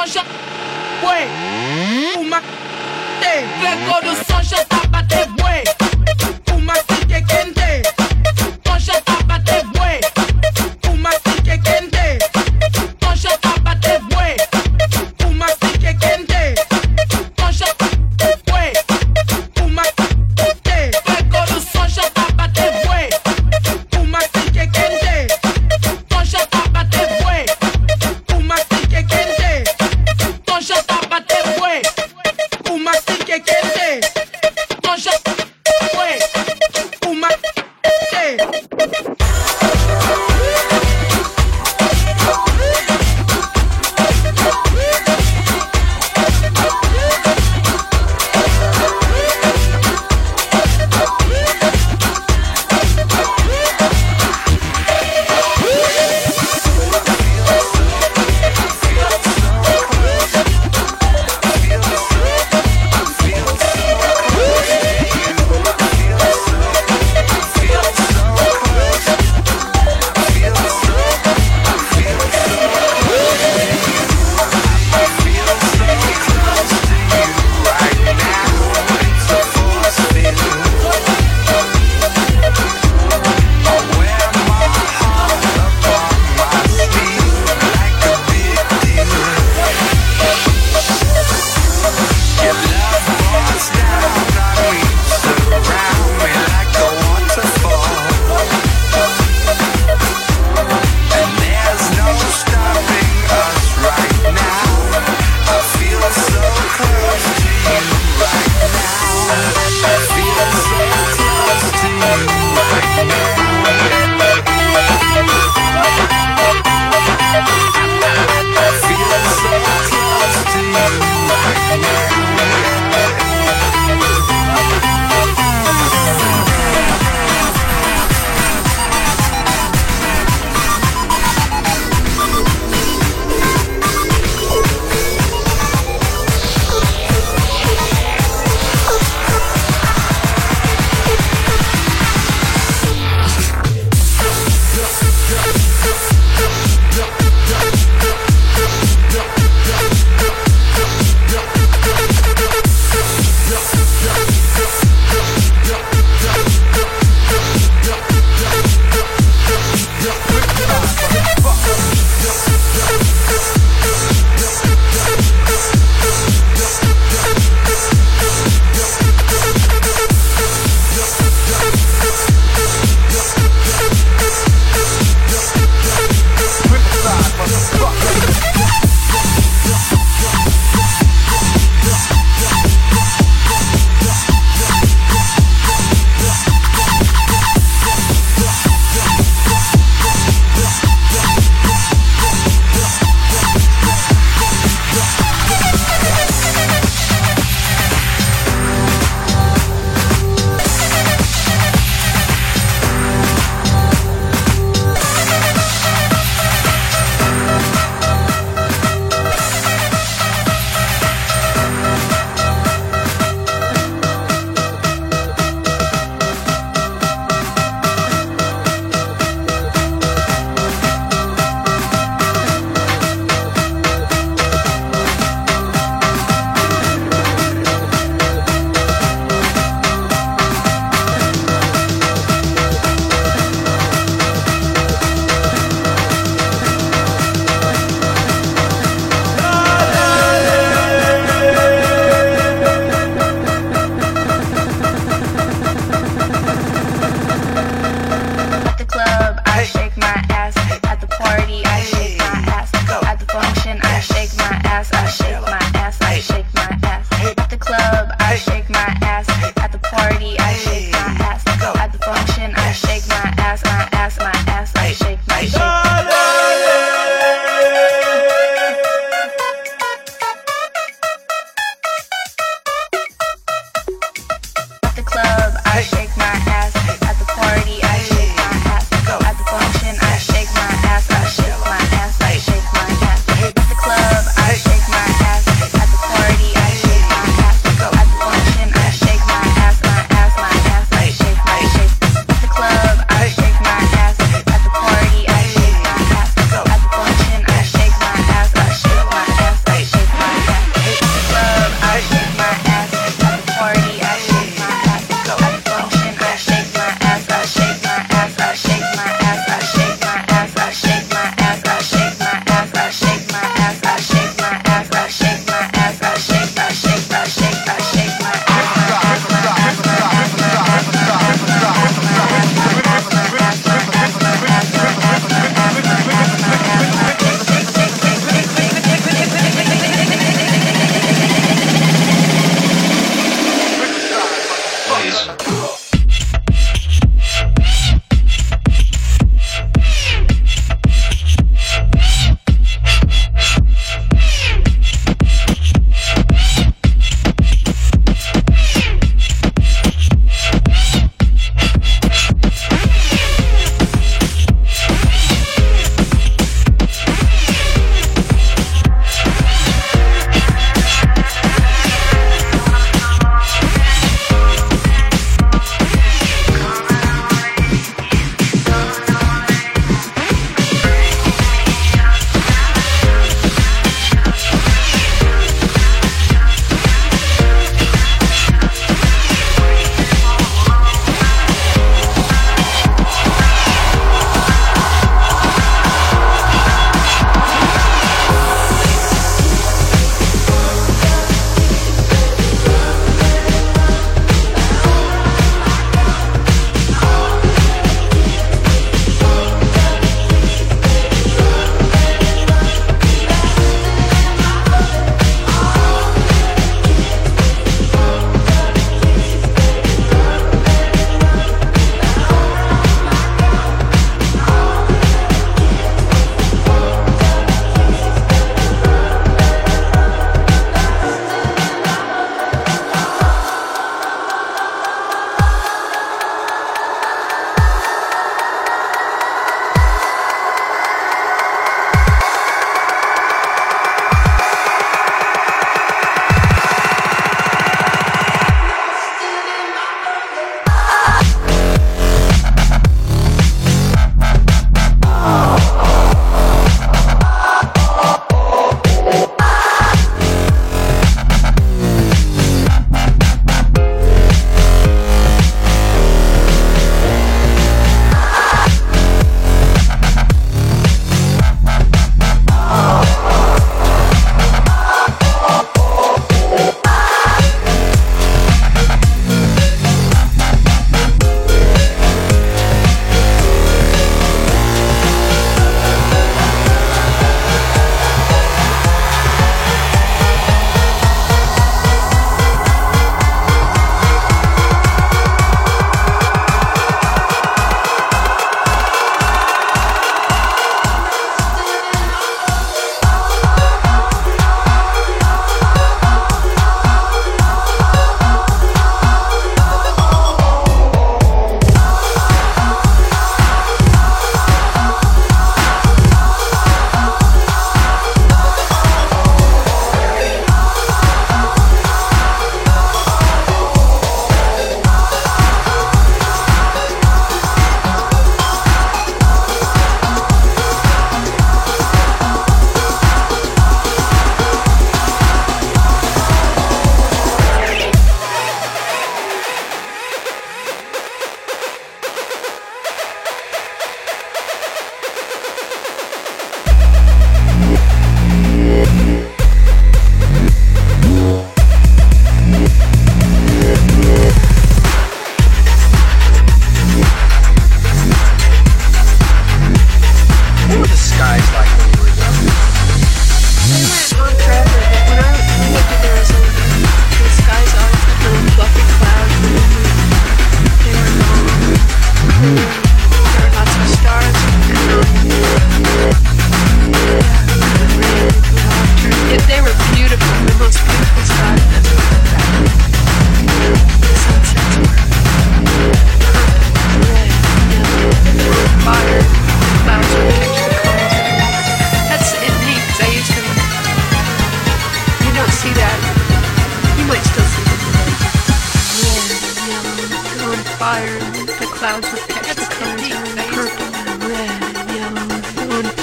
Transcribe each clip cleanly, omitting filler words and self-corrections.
Bué, uma te, pego do som já tá bater bué, uma que quente, som já tá bater bué, uma que quente, som já tá bater bué, uma que quente, som já bué, uma te, pego do som já tá bater bué, uma que quente, som já tá bater bué, uma que quente. Já tá bater bué, uma que quente,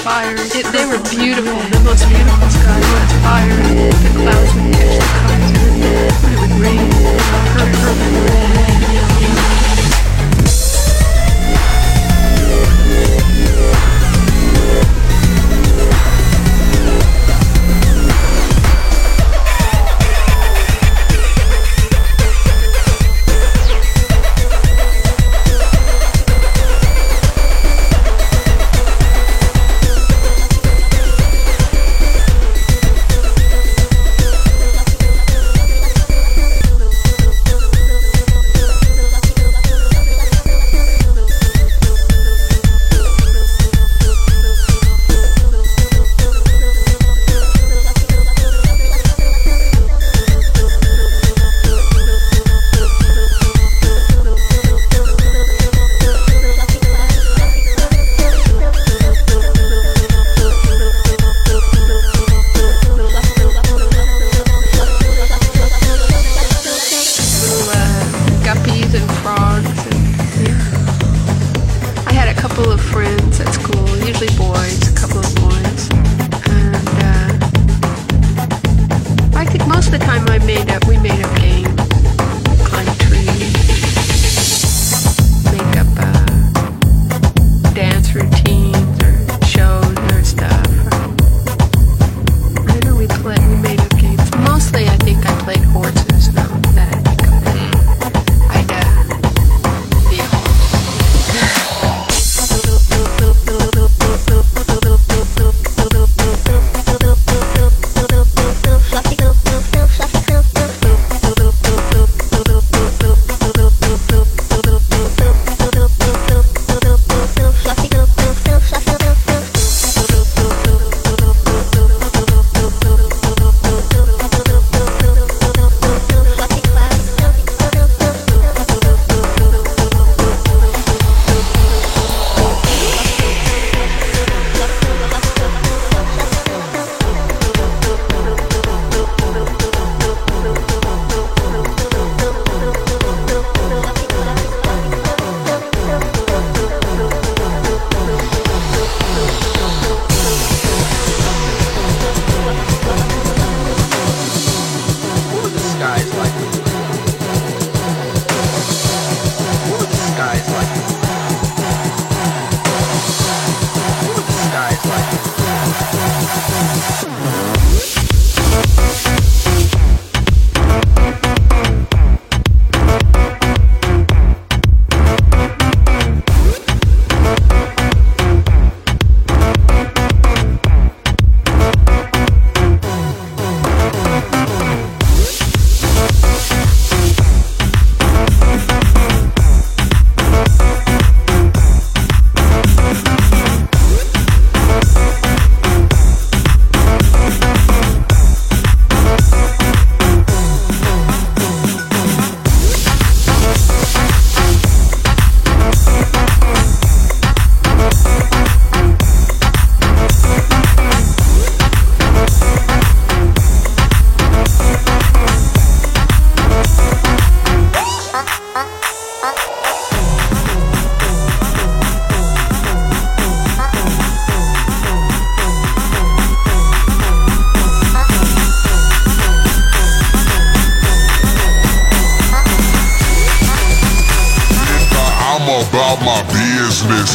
fire. They were beautiful, the most beautiful sky was fire. The clouds would catch the cars and it would rain. Purple and red. about my business.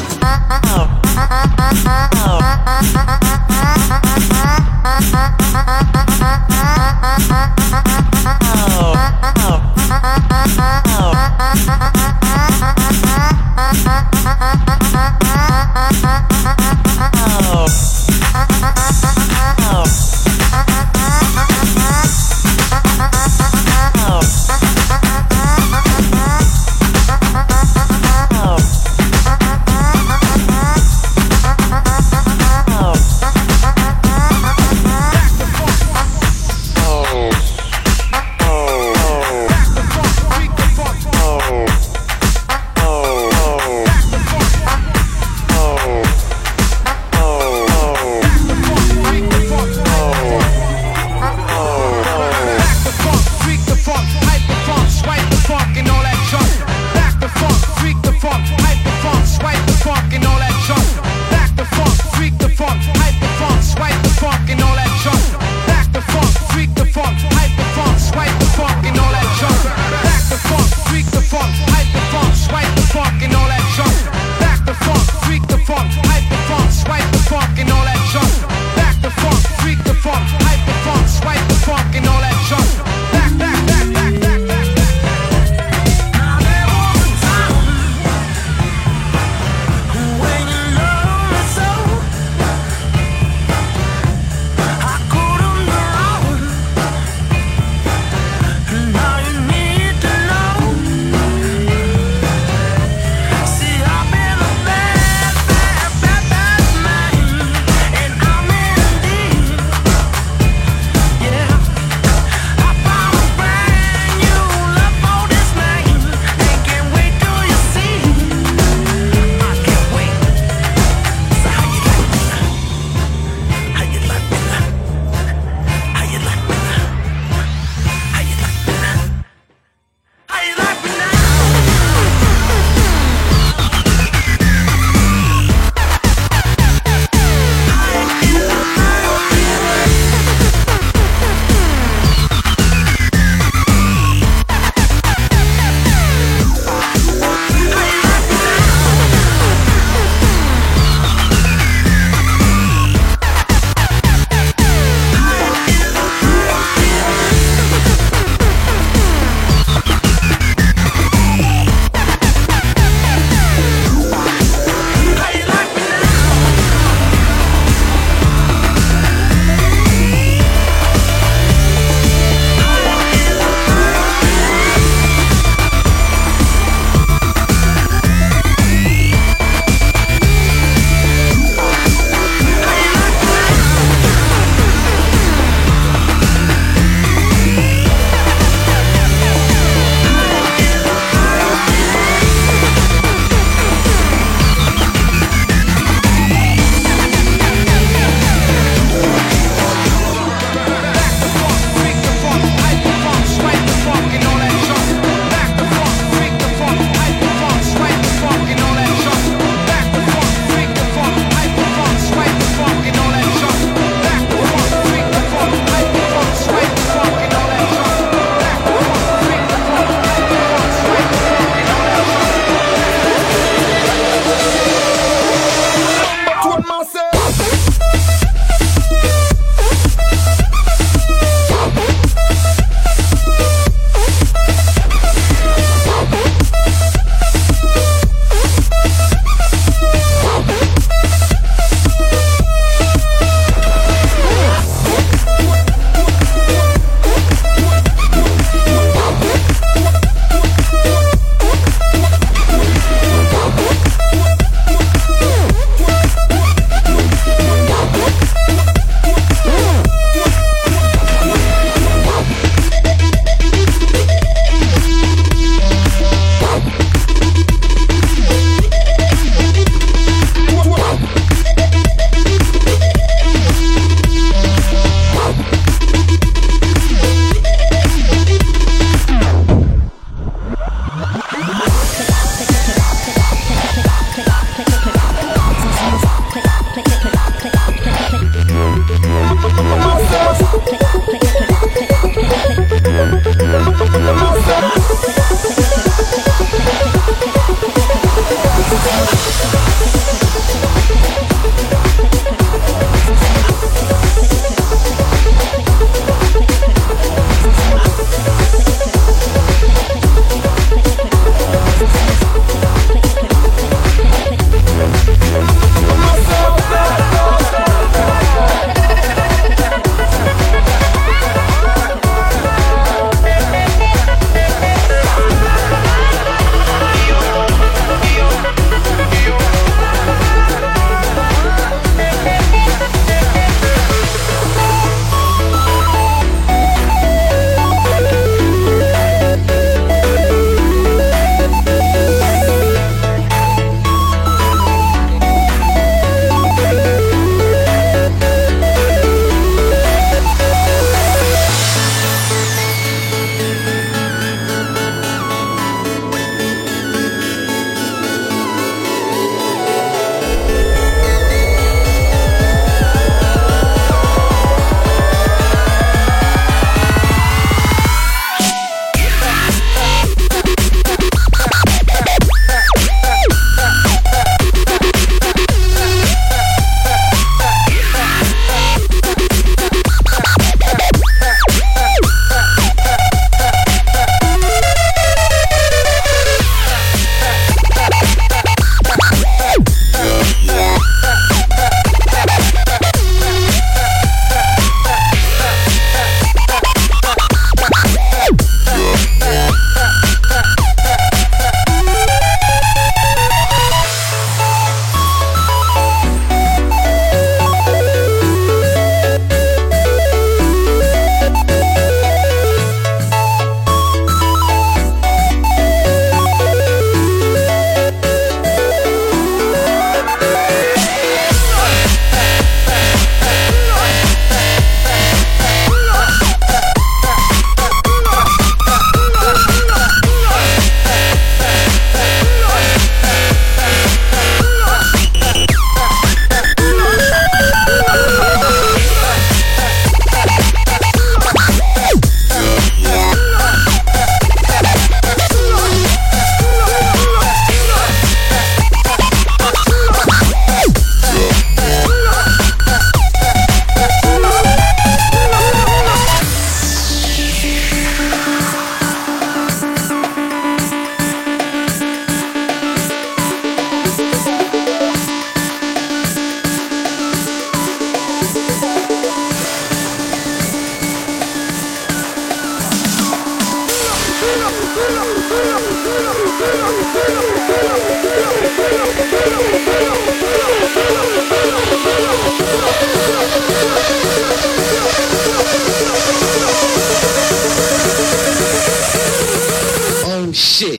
Oh shit.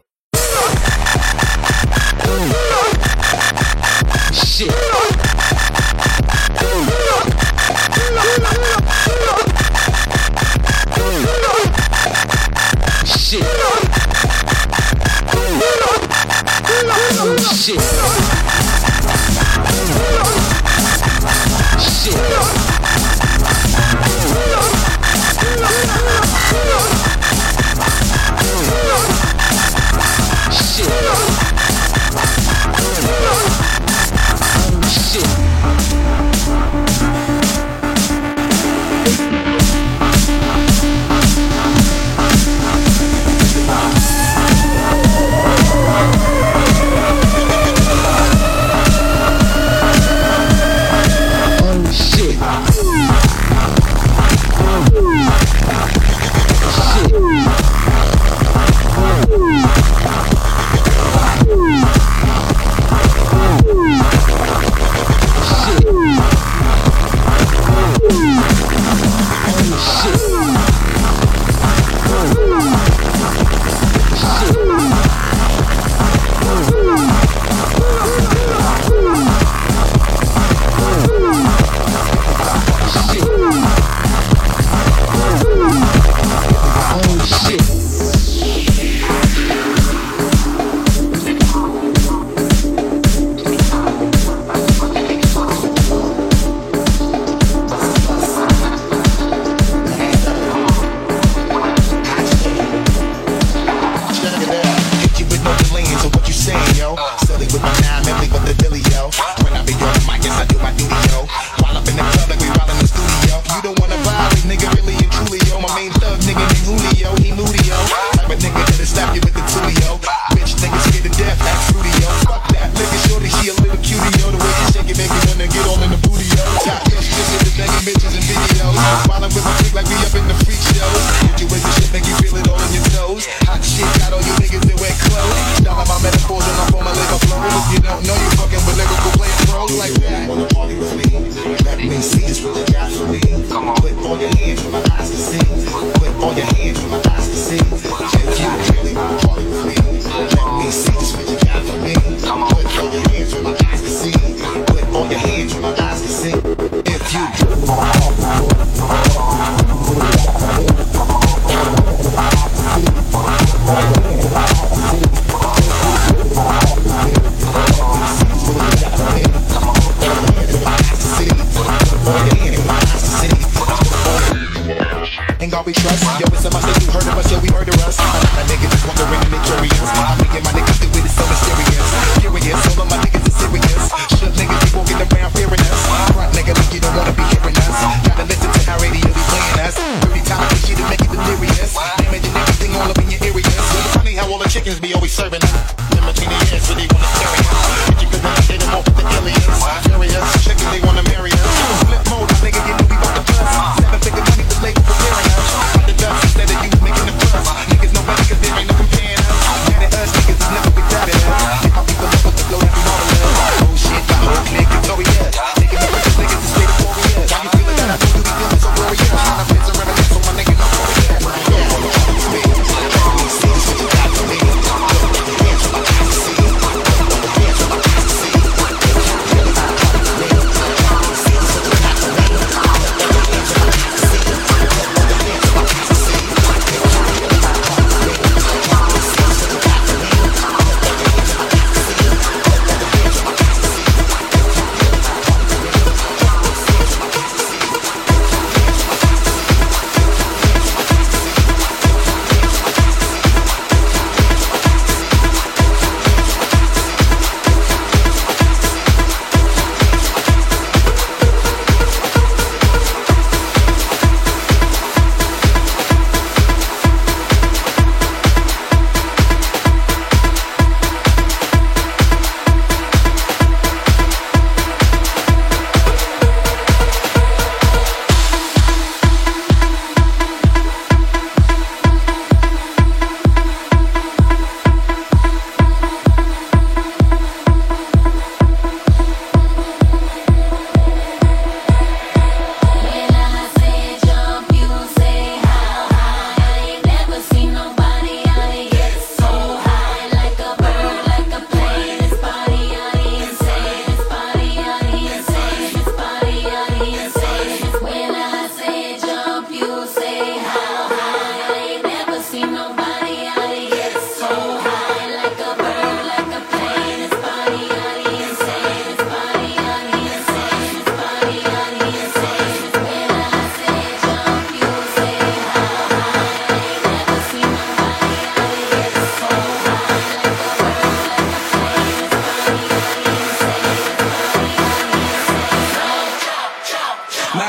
Shit. Shit. Shit. Flip mode, nigga, you know we bout to bust. 7-figure money, the label preparing us. Got the dust.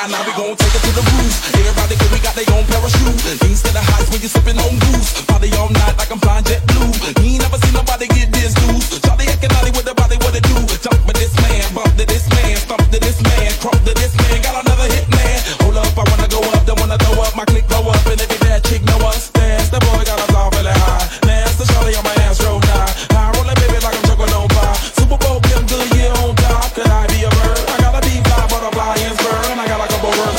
now we gon' take it to the roof. Everybody good, we got their own parachute. Instead of highs when you sipping on goose. Party all night like I'm flying jet blue. You ain't never seen nobody get this loose. Charlie acting naughty with the body, what it do? Jump with this man, bump to this man, stomp to this man, crump to this man. Got another hit man. Hold up, I wanna go up, don't wanna throw up. My click blow up, and every bad chick know us. Dance, the boy got us all really high. Dance, the Charlie on my ass roll high. High rolling baby like I'm choking on fire. Super Bowl, Kim good, yeah on top. Could I be a bird? I got a deep fly, butterfly, and bird, and I got a couple words.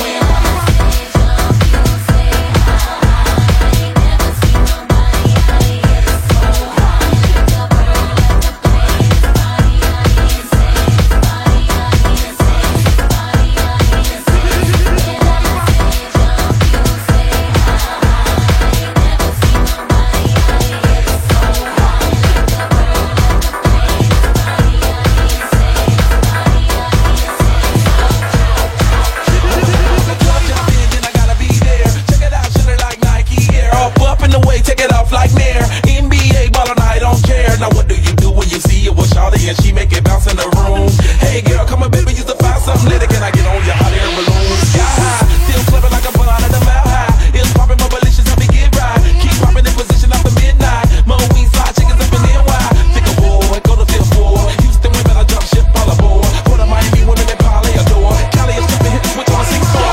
And she make it bounce in the room. Hey girl, come on baby, used to find something later. Can I get on your hot air balloon? Sky high, still flipping like a bun at the mile high. It's popping, my malicious, help me get right. Keep popping in position after midnight. My wings fly, chickens up in NY. Pick a boy, go to fifth floor. Houston women, I jump ship all aboard. Put a Miami women that Polly adore. Cali is flipping, hit the switch on a 6-4.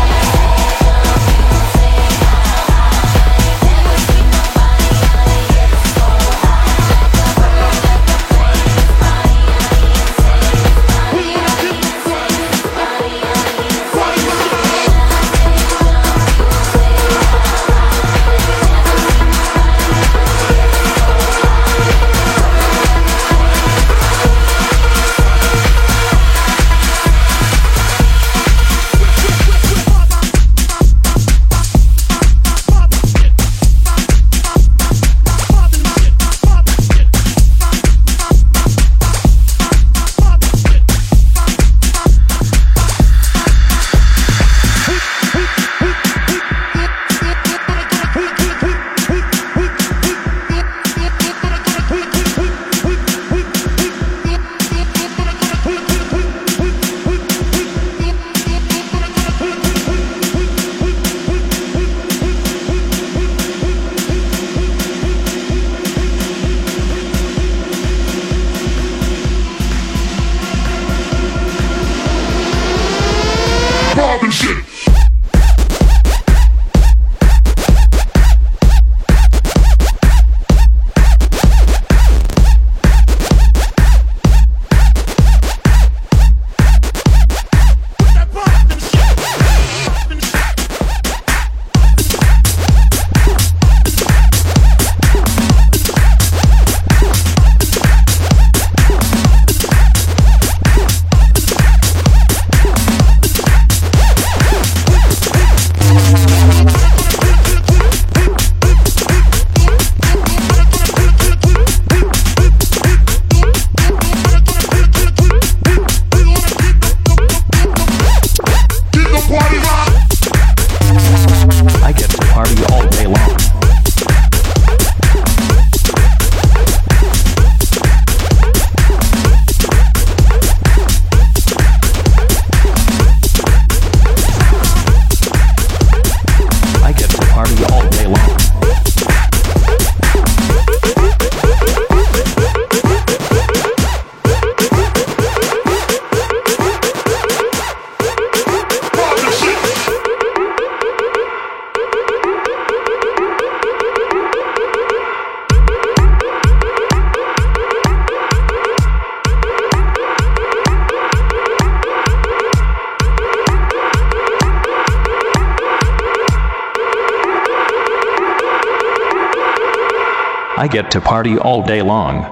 I get to party all day long.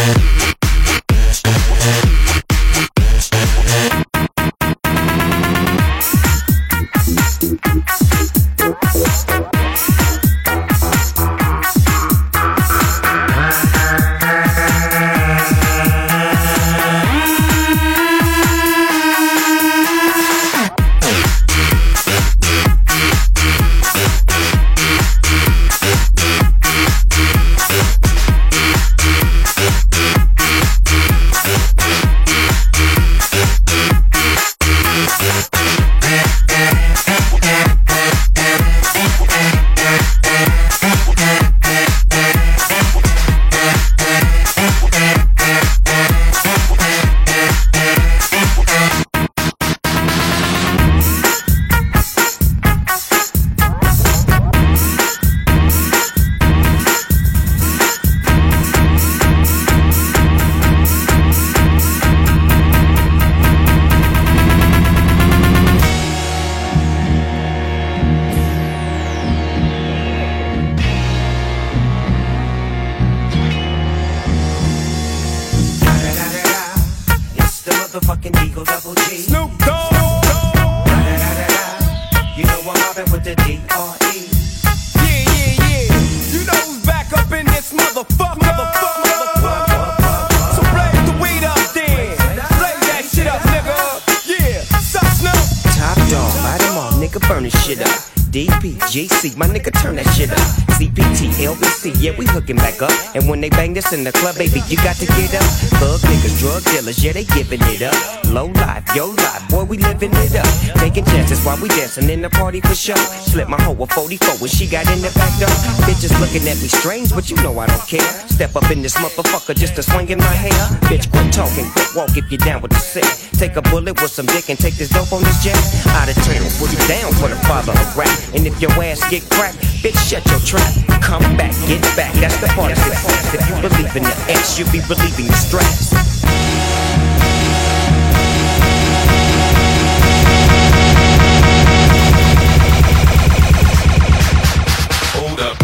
motherfucking Eagle Double G. Snoop Dogg. You know I'm mobbing with the D.R.E. Yeah. You know who's back up in this motherfucker. So blaze the weed up then. Blaze that shit up, nigga. Yeah, suck Snoop. Top dog, light 'em all, nigga, burn this shit up. DPGC, my nigga, turn that shit up. CPT, LBC, yeah, we hooking back up. And when they bang this in the club, baby, you got to get up. Thug niggas, drug dealers, yeah, they giving it up. Low life, yo life, boy, we living it up. Taking chances while we dancing in the party for sure. Slip my hoe a 44 when she got in the back door. Bitches looking at me strange, but you know I don't care. Step up in this motherfucker just to swing in my hair. Bitch, quit talking, quit walk if you're down with the sick. Take a bullet with some dick and take this dope on this jet. Out of town, put it down for the father of rap. And if your ass get cracked, bitch, shut your trap. Come back, get back, that's the part of success. If you believe in the X, you be relieving the stress. Hold up.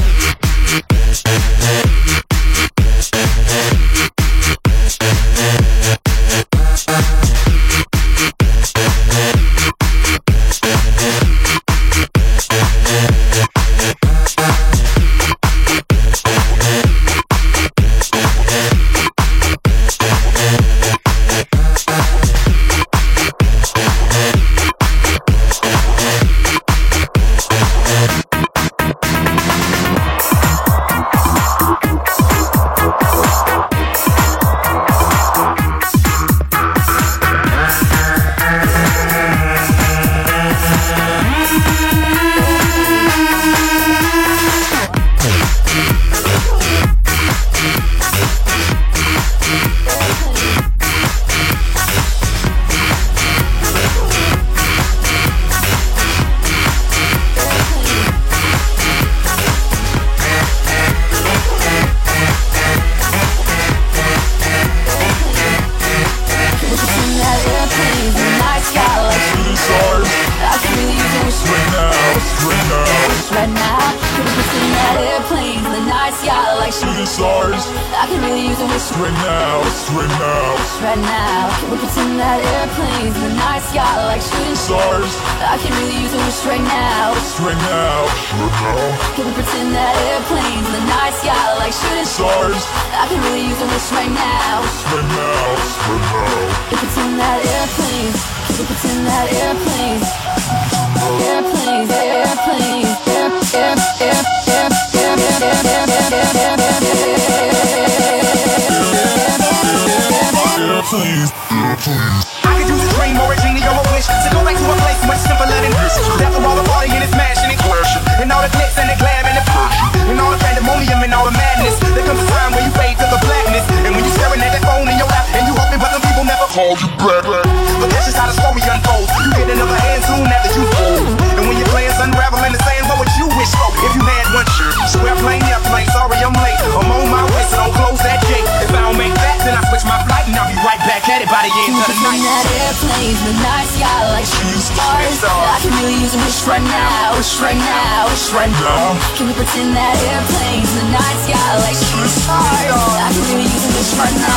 Can we pretend that airplanes in the night sky like shooting stars? I can really use a wish right now.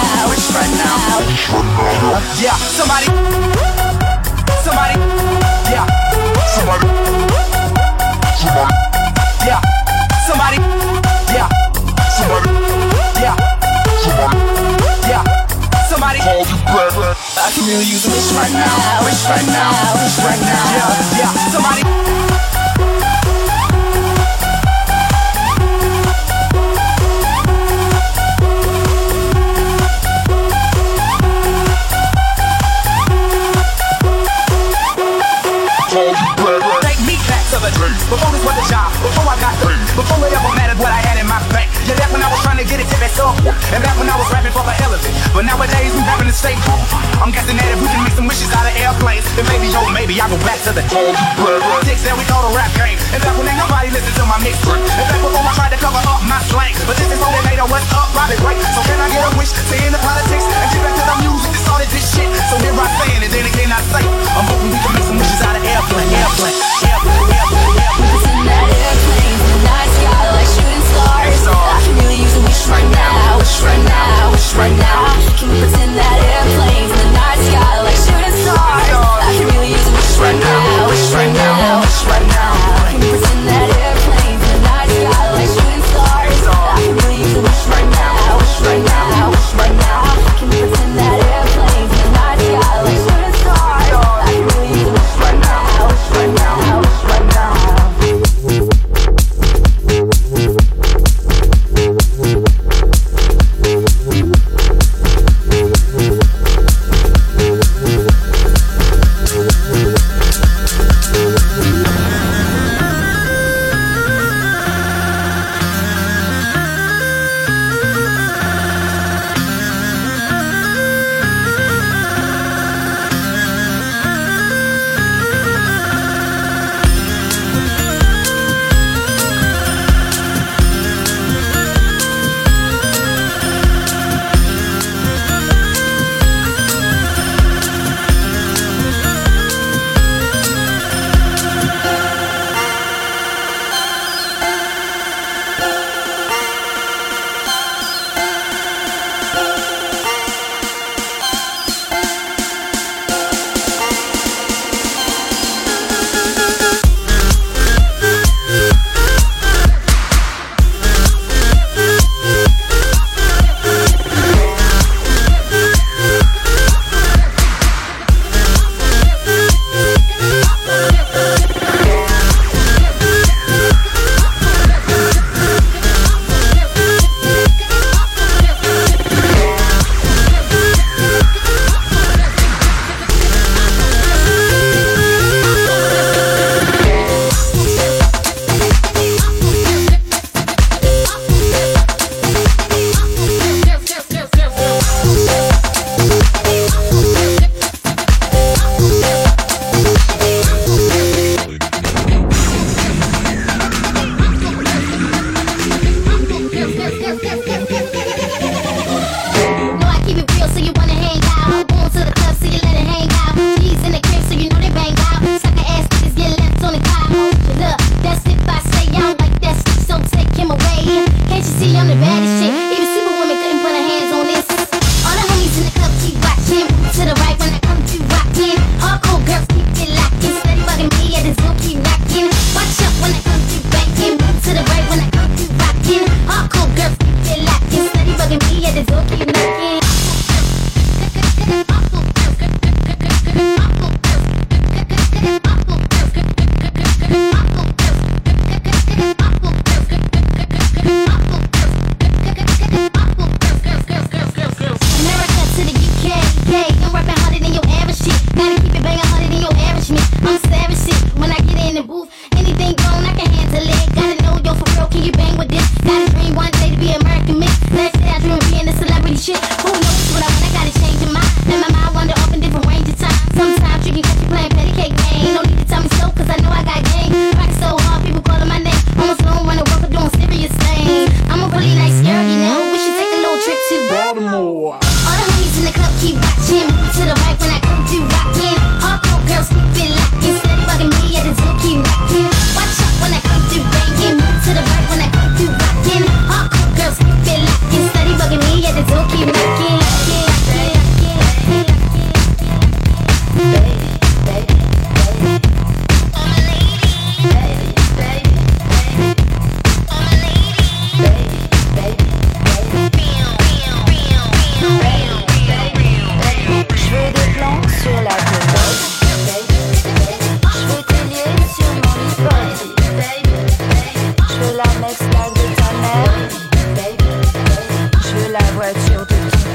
yeah, somebody, yeah, Somebody, yeah, somebody, yeah, somebody, yeah, yeah, somebody call you back. I can really use a wish right now, wish right now, wish right now, yeah, somebody. Take me back to the day before this was a job, before I got paid, before it ever mattered what I had in my bank. Yeah, that's when I was trying to get it to that up, and back when I was rapping for the hell of it. But nowadays we rapping to stay home. I'm guessing that if we can make some wishes out of airplanes, then maybe, oh maybe I go back to the dicks that we call the rap game. And back when ain't nobody listened to my mixtape. And back before I tried to cover up my slang. But this is all they made of what's up, Bobby Ray. So can I get a wish to end the politics and get back to the music that started this shit? So here I stand, and then again I say, I'm hoping we can make some wishes out of airplane. Send that airplane in the night sky like shooting stars. I can really use a wish right now, wish right now, wish right now. Can we pretend that airplanes in the night sky like shooting stars? I can really use a wish right now, wish right now, wish right now. Can we pretend that airplanes in the night sky like shooting stars? I can really use a wish right now, wish right now, wish right now. Can we pretend that airplanes in the night sky like shooting stars? I can really use a wish right now, wish right now, wish right now.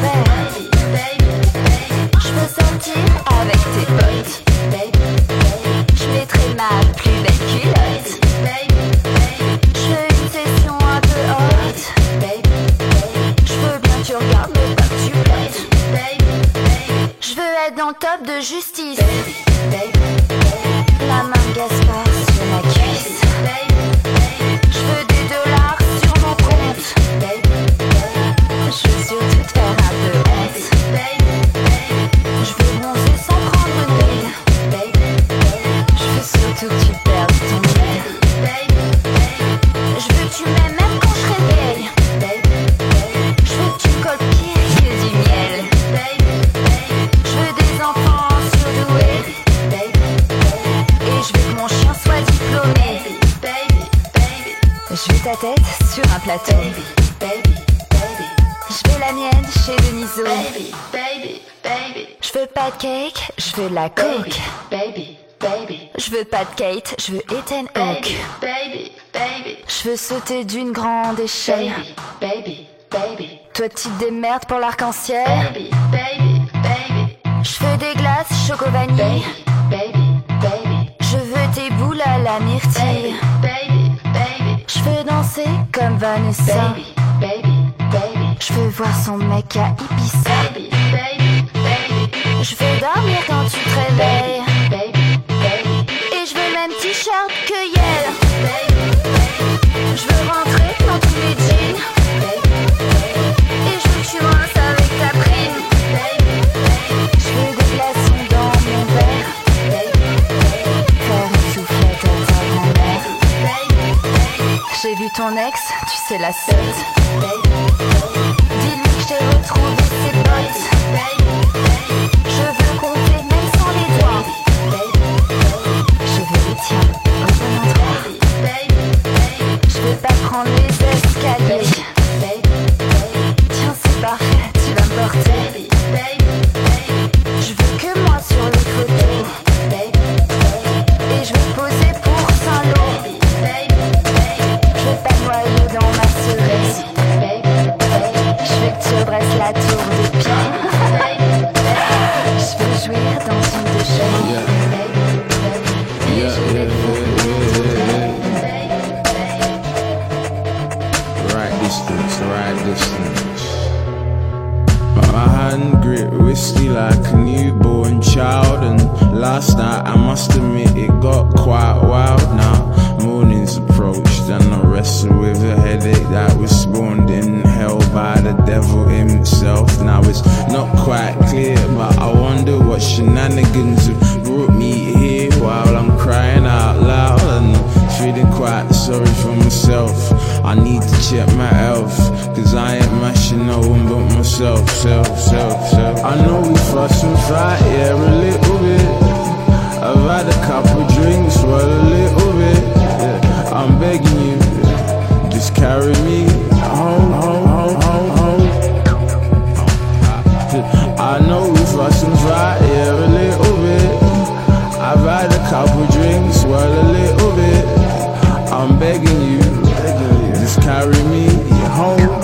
faire. Je veux sortir avec tes potes. Je mettrai ma plus belle culotte. Je veux une session un peu haute. Je veux bien que tu regardes mais pas que tu pètes. Je veux être dans le top de justice. La main de Gaspard sur ma cuisse. Je veux des dollars sur mon compte. Je veux surtout te faire un peu honte. Je veux bronzer sans prendre de bide. Je veux surtout que tu perdes ton nez. Je veux que tu m'aimes même quand je réveille. Je veux que tu me colles pire que du miel. Je veux des enfants surdoués. Et je veux que mon chien soit diplômé. Je veux ta tête sur un plateau. Je veux la mienne chez Deniso. Je veux pas de cake, je veux la coke. Je veux pas de Kate, je veux Ethan Hawke. Je veux sauter d'une grande échelle. Toi tu te démerdes pour l'arc-en-ciel. Je veux des glaces choco vanille. Je veux tes boules à la myrtille. Je veux danser comme Vanessa. Je veux voir son mec à Ibiza. Je veux dormir quand tu te réveilles. Et je veux le même t-shirt que Yel. Je veux rentrer dans tous les jeans. Et je veux que tu rinces avec ta prime. Je veux des glaçons dans mon verre. Faire une soufflette à ta grand-mère. J'ai vu ton ex, tu sais la suite. Dis-lui que j'ai retrouvé ses bottes. Je veux compter même sans les doigts. Je veux les tiens au bon endroit. Je veux pas prendre les escaliers. Tiens c'est parfait, tu vas me porter. Je veux que moi sur les photos. Et je veux poser pour Saint-Lô. Je veux pas noyer dans ma cerise. Je veux que tu dresses la tour des pieds. Je veux jouir dans une de cheveux. Right distance. My hand grip whiskey like a newborn child. And last night I must admit it got quite wild. Now mornings approached and I wrestled with a headache that was spawned in hell by the devil himself. Now it's not quite clear, but I wonder what shenanigans have brought me here while I'm crying out loud and feeling quite sorry for myself. I need to check my health, cause I ain't mashing no one but myself, self. I know we fuss and fight, yeah, a little bit. I've had a couple drinks, well, a little bit. Yeah. I'm begging you, just carry me home. I know we fuss and fight, yeah, a little bit. I've had a couple drinks, well, a little bit. I'm begging you, just carry me home.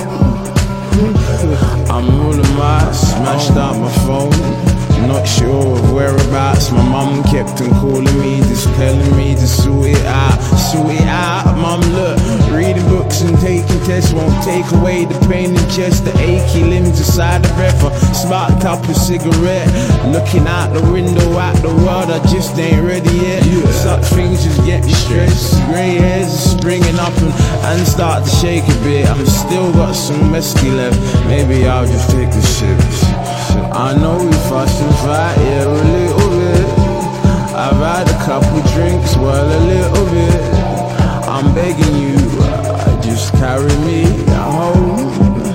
I'm all of my smashed out my phone. Not sure of whereabouts. My mum kept on calling me, just telling me to sort it out. Mum, look, reading books and taking tests won't take away the pain in chest, the achy limbs, inside the breath. I sparked up a cigarette, looking out the window at the world. I just ain't ready yet. Such things just get me stressed. Grey hairs are springing up and start to shake a bit. I've still got some mesky left. Maybe I'll just take the shit. I know we fuss and fight, yeah, a little bit. I've had a couple drinks, well, a little bit. I'm begging you, just carry me home.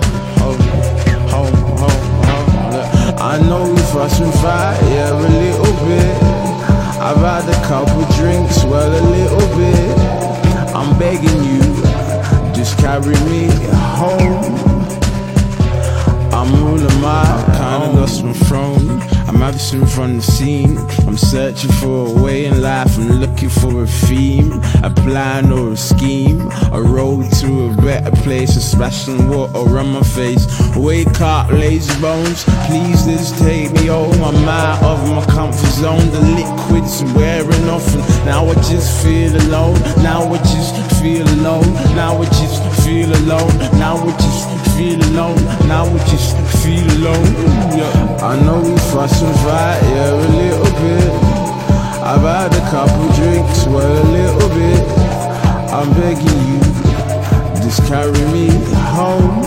I know we fuss and fight, yeah, a little bit. I've had a couple drinks, well, a little bit. I'm begging you, just carry me home. I'm all of my, kinda lost my throne. I'm having absent from the scene. I'm searching for a way in life, I'm looking for a theme, a plan or a scheme, a road to a better place, a splashing water on my face. Wake up, lazy bones, please just take me home. I'm out of my comfort zone, the liquid's wearing off, and now I just feel alone. Now I just feel alone. Now I just feel alone. Now I just feel alone. Now I just feel alone. Yeah. I know we fuss and fight, yeah, a little bit. I've had a couple drinks, well, a little bit. I'm begging you, just carry me home.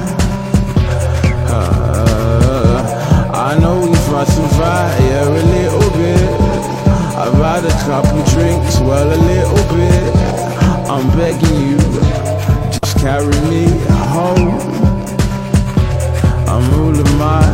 I know we fuss and fight, yeah, a little bit. I've had a couple drinks, well, a little bit. I'm begging you, just carry me home. I'm ruling my